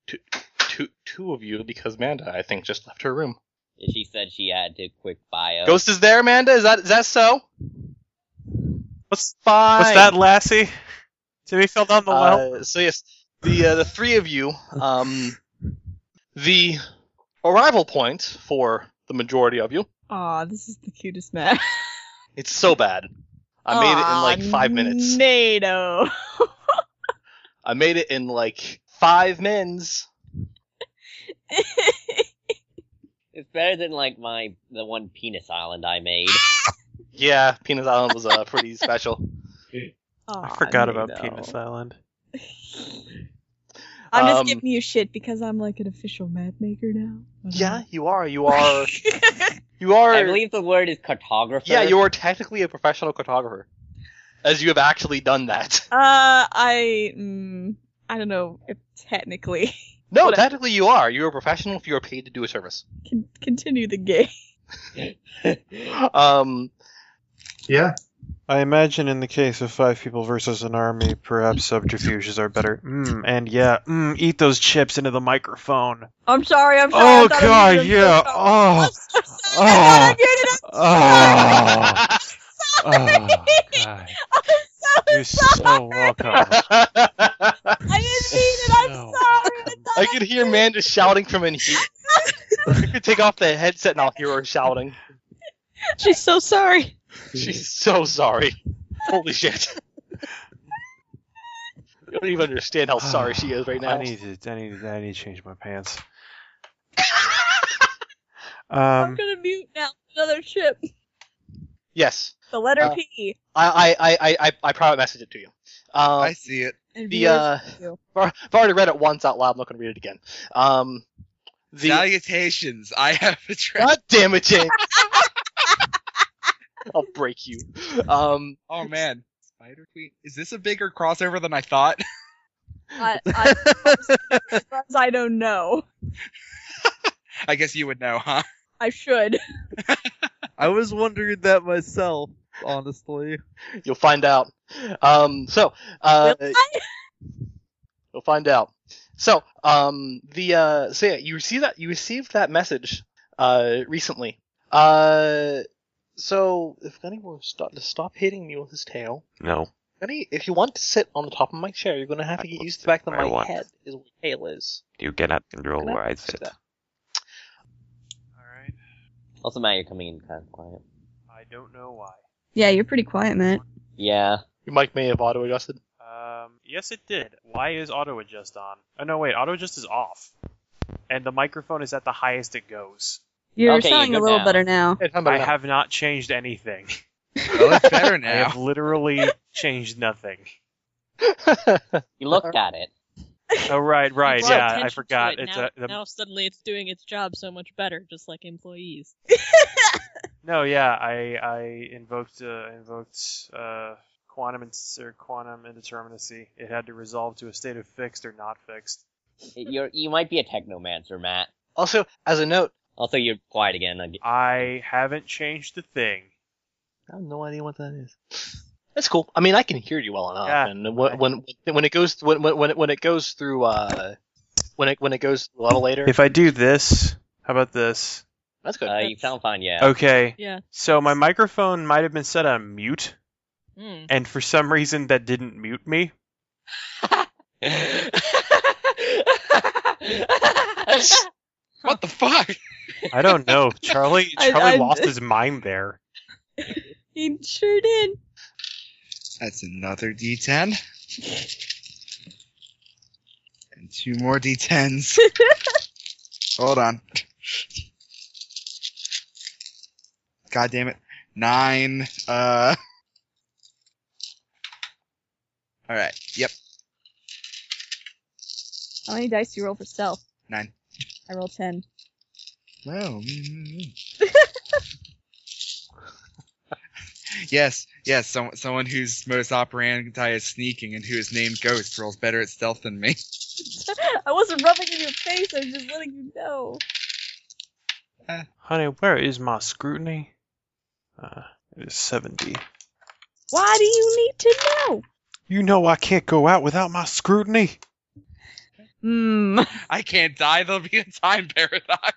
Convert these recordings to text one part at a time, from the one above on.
two of you because Amanda, I think, just left her room. She said she had to quick bio. Ghost is there, Amanda? Is that so? What's Fine. that, Lassie? Timmy fell down the well. So yes, the three of you, the arrival point for the majority of you. Aw, this is the cutest map. It's so bad. I made it in like 5 minutes. NATO. I made it in like 5 minutes. It's better than like the one Penis Island I made. Yeah, Penis Island was pretty special. I forgot about Penis Island. I'm just giving you shit because I'm like an official map maker now. Yeah, you are. You are. You are. I believe the word is cartographer. Yeah, you are technically a professional cartographer, as you have actually done that. I don't know if technically. No, Whatever. technically you are. You're a professional if you are paid to do a service. Continue the game. Yeah. I imagine in the case of 5 people versus an army, perhaps subterfuges are better. Eat those chips into the microphone. I'm sorry. Oh, I thought I God, muted him. yeah. I'm so sorry. I thought I muted him. God. I'm You're so welcome. I didn't mean it. I'm So- sorry. I could hear Amanda shouting from in here. I could take off the headset and I'll hear her shouting. She's so sorry. She's so sorry. Holy shit. You don't even understand how sorry she is right now. I need to change my pants. I'm gonna mute now. Another chip. Yes. The letter P. I private messaged it to you. I see it. And The, viewers too. I've already read it once out loud. I'm not going to read it again. Salutations. I have a God damn it, James. I'll break you. Oh man, Spider Queen. Is this a bigger crossover than I thought? I don't know. I guess you would know, huh? I should. I was wondering that myself, honestly. You'll find out. You'll find out. So, you received that message, recently. So, if Gunny were to stop hitting me with his tail. No. Gunny, if you want to sit on the top of my chair, you're gonna have to get used to the fact that my head is where your tail is. You cannot control where I sit. Alright. Also, Matt, you're coming in kind of quiet. I don't know why. Yeah, you're pretty quiet, Matt. Yeah. Your mic may have auto-adjusted. Yes it did. Why is auto adjust on? Oh no, wait, auto adjust is off. And the microphone is at the highest it goes. You're Okay, sounding you're a good little now. better now. I have not changed anything. Well, it's better I now. have literally changed nothing. You looked at it. Oh right, Brought yeah, I attention to forgot. it. It's now suddenly it's doing its job so much better, just like employees. No, yeah, I invoked quantum indeterminacy. It had to resolve to a state of fixed or not fixed. You might be a technomancer, Matt. Also, as a note, Also, you're quiet again. I haven't changed a thing. I have no idea what that is. That's cool. I mean, I can hear you well enough, Yeah. and when it goes through when it goes through a little later, If I do this, how about this? that's good. You sound fine, yeah. Okay. Yeah. So my microphone might have been set on mute, and for some reason that didn't mute me. What the fuck? I don't know. Charlie I- lost his mind there. He sure did. That's another D10. And 2 more D10s. Hold on. God damn it. 9. Alright. Yep. How many dice do you roll for stealth? 9. I roll 10. Well. Yes. Someone whose modus operandi is sneaking and who is named Ghost rolls better at stealth than me. I wasn't rubbing in your face, I was just letting you know. Honey, where is my scrutiny? It is 70. Why do you need to know? You know I can't go out without my scrutiny. I can't die. There'll be a time paradox.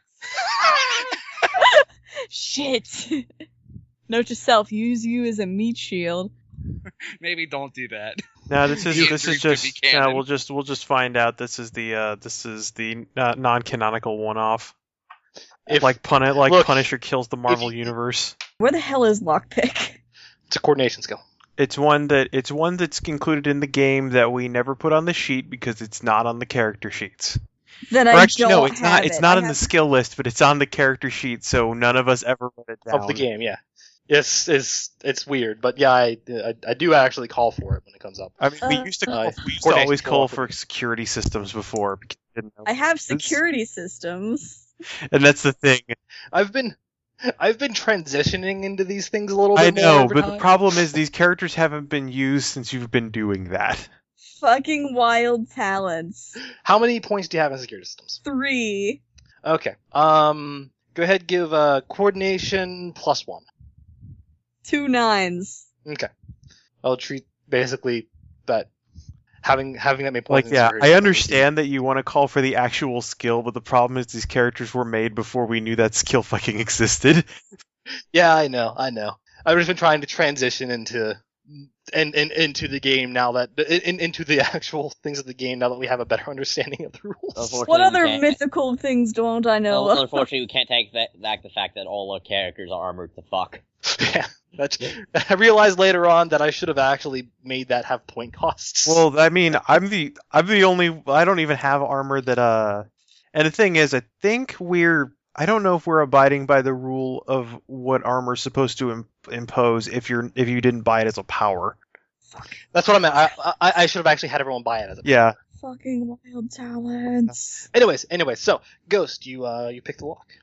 Shit. Note to self: use you as a meat shield. Maybe don't do that. No, this is The this is injuries could just be canon. we'll just find out. This is the non-canonical one-off. If Like look, Punisher kills the Marvel if- universe. Where the hell is lockpick? it's a coordination skill. It's one that's included in the game that we never put on the sheet because it's not on the character sheets. Then Or I actually, don't no, it's have not. It's it. not I in the have- skill list, but it's on the character sheet, so none of us ever wrote it down. Of the game, yeah. It's weird, but yeah, I do actually call for it when it comes up. I mean, we Uh, used to uh, we used to coordination always skill call off for of- security systems before because we didn't know. I have security systems. And that's the thing. I've been transitioning into these things a little bit I more know, over but the time. problem is these characters haven't been used since you've been doing that. Fucking wild talents. How many points do you have in security systems? 3. Okay. Go ahead, give coordination +1. 2 9s. Okay. I'll treat basically that having that many points. Like, in yeah, security I systems understand that you want to call for the actual skill, but the problem is these characters were made before we knew that skill fucking existed. Yeah, I know. I've just been trying to transition into the game now that into the actual things of the game now that we have a better understanding of the rules. Unfortunately, What we other can't- mythical things don't I know Well, of? unfortunately, we can't take back the fact that all our characters are armored to fuck. Yeah, I realized later on that I should have actually made that have point costs. Well, I mean, I'm the only. I don't even have armor that. And the thing is, I think I don't know if we're abiding by the rule of what armor's supposed to impose if you didn't buy it as a power. that's what I meant. I should have actually had everyone buy it as a. Yeah. Fucking wild talents. Anyways, so Ghost, you pick the lock.